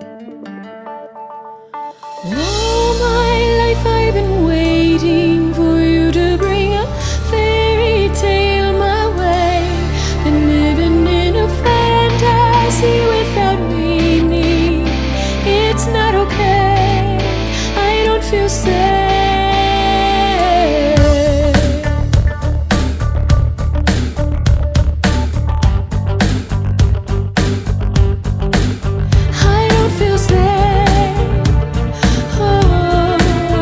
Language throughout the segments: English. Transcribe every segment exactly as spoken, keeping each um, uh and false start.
All my life I've been waiting for you to bring a fairy tale my way. Been living in a fantasy without meaning. It's not okay, I don't feel safe. I don't feel safe. Oh.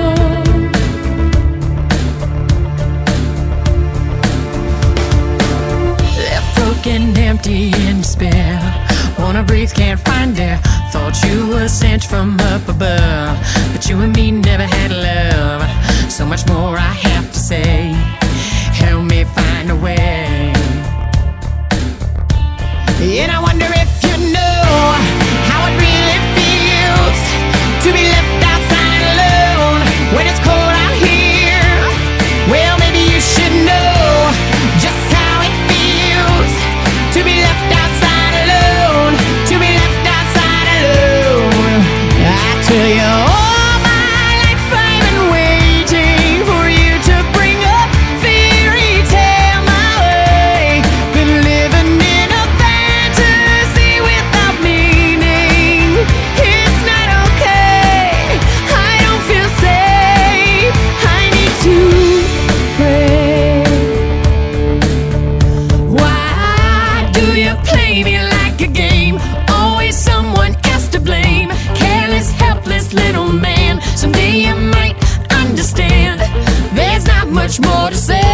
Left broken, empty, in despair. Wanna breathe, can't find air. Thought you were sent from up above, but you and me never had love. So much more I have to say. Help me find a way. And I wonder if you know how it really feels to be left outside alone when it's cold out here. Well, maybe you should know just how it feels to be left outside alone, to be left outside alone. I tell you, all my life I've been waiting for you to bring a fairy tale my way. Been living in a fantasy without meaning. It's not okay, I don't feel safe. I need to pray. Why do you play me like a game? Always someone else to blame. Careless, helpless little man. Someday you might understand. There's not much more to say.